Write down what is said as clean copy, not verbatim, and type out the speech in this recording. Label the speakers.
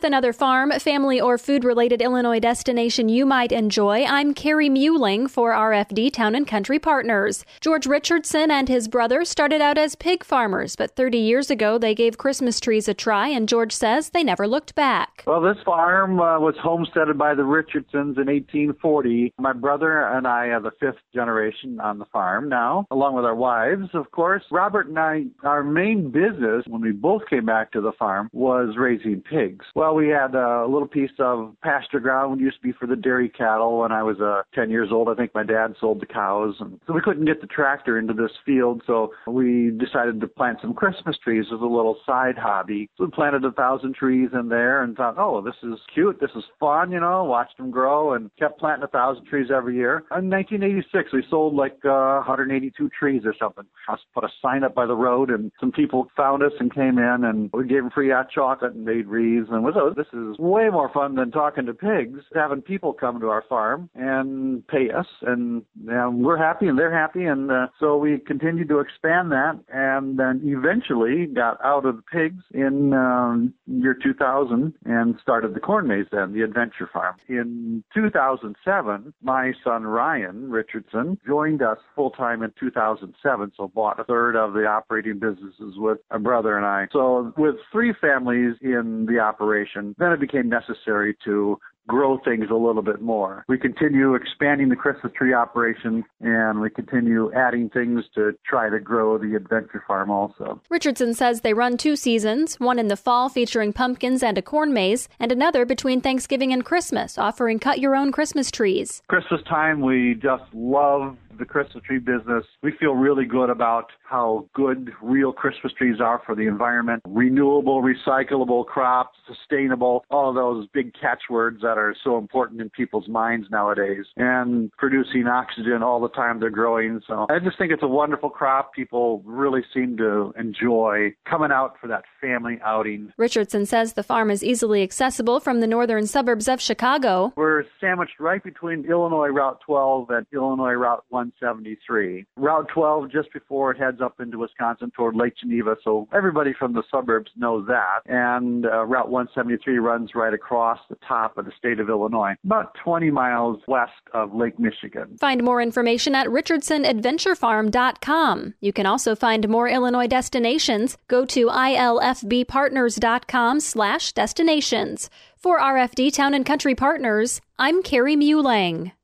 Speaker 1: with another farm, family, or food-related Illinois destination you might enjoy. I'm Carrie Muehling for RFD Town and Country Partners. George Richardson and his brother started out as pig farmers, but 30 years ago they gave Christmas trees a try, and George says they never looked back.
Speaker 2: Well, this farm was homesteaded by the Richardsons in 1840. My brother and I are the fifth generation on the farm now, along with our wives, of course. Robert and I, our main business when we both came back to the farm was raising pigs. Well, we had a little piece of pasture ground, used to be for the dairy cattle. When I was 10 years old, I think my dad sold the cows. And so we couldn't get the tractor into this field, so we decided to plant some Christmas trees as a little side hobby. So we planted 1,000 trees in there and thought, oh, this is cute, this is fun, watched them grow, and kept planting 1,000 trees every year. In 1986, we sold like 182 trees or something. I put a sign up by the road, and some people found us and came in, and we gave them free hot chocolate and made wreaths. And this is way more fun than talking to pigs, having people come to our farm and pay us, and we're happy and they're happy, and so we continued to expand that, and then eventually got out of the pigs in year 2000 and started the corn maze then, the Adventure Farm. In 2007, my son Ryan Richardson joined us full-time in 2007, so bought a third of the operating businesses with my brother and I. So with three families in the operation, then it became necessary to grow things a little bit more. We continue expanding the Christmas tree operation, and we continue adding things to try to grow the Adventure Farm also.
Speaker 1: Richardson says they run 2 seasons, one in the fall featuring pumpkins and a corn maze, and another between Thanksgiving and Christmas, offering cut-your-own Christmas trees.
Speaker 2: Christmas time, we just love the Christmas tree business. We feel really good about how good real Christmas trees are for the environment. Renewable, recyclable crops, sustainable, all of those big catchwords that are so important in people's minds nowadays, and producing oxygen all the time they're growing. So I just think it's a wonderful crop. People really seem to enjoy coming out for that family outing.
Speaker 1: Richardson says the farm is easily accessible from the northern suburbs of Chicago.
Speaker 2: We're sandwiched right between Illinois Route 12 and Illinois Route 173. Route 12 just before it heads up into Wisconsin toward Lake Geneva, so everybody from the suburbs knows that. And Route 173 runs right across the top of the state of Illinois, about 20 miles west of Lake Michigan.
Speaker 1: Find more information at richardsonadventurefarm.com. You can also find more Illinois destinations. Go to ilfbpartners.com/destinations. For RFD Town and Country Partners, I'm Carrie Muehling.